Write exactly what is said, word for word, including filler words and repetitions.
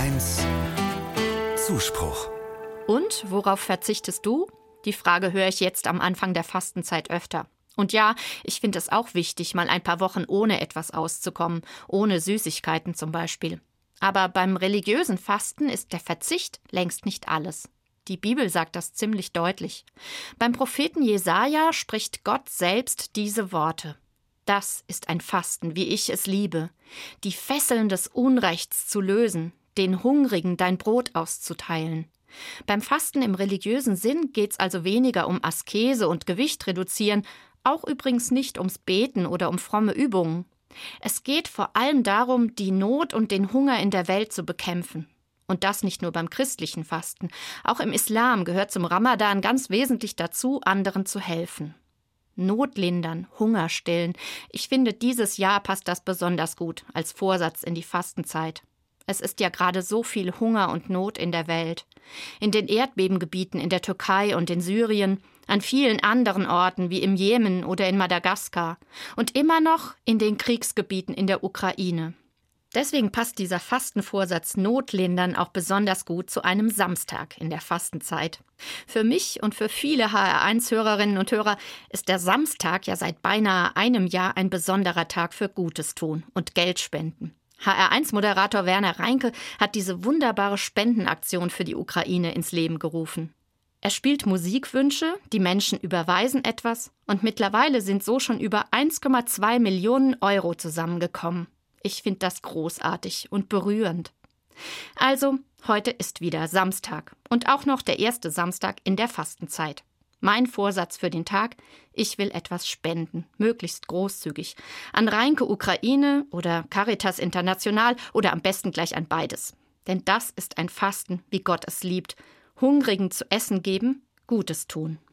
eins Zuspruch. Und worauf verzichtest du? Die Frage höre ich jetzt am Anfang der Fastenzeit öfter. Und ja, ich finde es auch wichtig, mal ein paar Wochen ohne etwas auszukommen, ohne Süßigkeiten zum Beispiel. Aber beim religiösen Fasten ist der Verzicht längst nicht alles. Die Bibel sagt das ziemlich deutlich. Beim Propheten Jesaja spricht Gott selbst diese Worte. Das ist ein Fasten, wie ich es liebe, die Fesseln des Unrechts zu lösen, den Hungrigen dein Brot auszuteilen. Beim Fasten im religiösen Sinn geht es also weniger um Askese und Gewicht reduzieren, auch übrigens nicht ums Beten oder um fromme Übungen. Es geht vor allem darum, die Not und den Hunger in der Welt zu bekämpfen. Und das nicht nur beim christlichen Fasten. Auch im Islam gehört zum Ramadan ganz wesentlich dazu, anderen zu helfen. Not lindern, Hunger stillen. Ich finde, dieses Jahr passt das besonders gut als Vorsatz in die Fastenzeit. Es ist ja gerade so viel Hunger und Not in der Welt. In den Erdbebengebieten in der Türkei und in Syrien, an vielen anderen Orten wie im Jemen oder in Madagaskar und immer noch in den Kriegsgebieten in der Ukraine. Deswegen passt dieser Fastenvorsatz Notlindern auch besonders gut zu einem Samstag in der Fastenzeit. Für mich und für viele H R eins Hörerinnen und Hörer ist der Samstag ja seit beinahe einem Jahr ein besonderer Tag für Gutes tun und Geld spenden. H R eins Moderator Werner Reinke hat diese wunderbare Spendenaktion für die Ukraine ins Leben gerufen. Er spielt Musikwünsche, die Menschen überweisen etwas und mittlerweile sind so schon über eins Komma zwei Millionen Euro zusammengekommen. Ich finde das großartig und berührend. Also, heute ist wieder Samstag und auch noch der erste Samstag in der Fastenzeit. Mein Vorsatz für den Tag: Ich will etwas spenden, möglichst großzügig. An Reinke Ukraine oder Caritas International oder am besten gleich an beides. Denn das ist ein Fasten, wie Gott es liebt. Hungrigen zu essen geben, Gutes tun.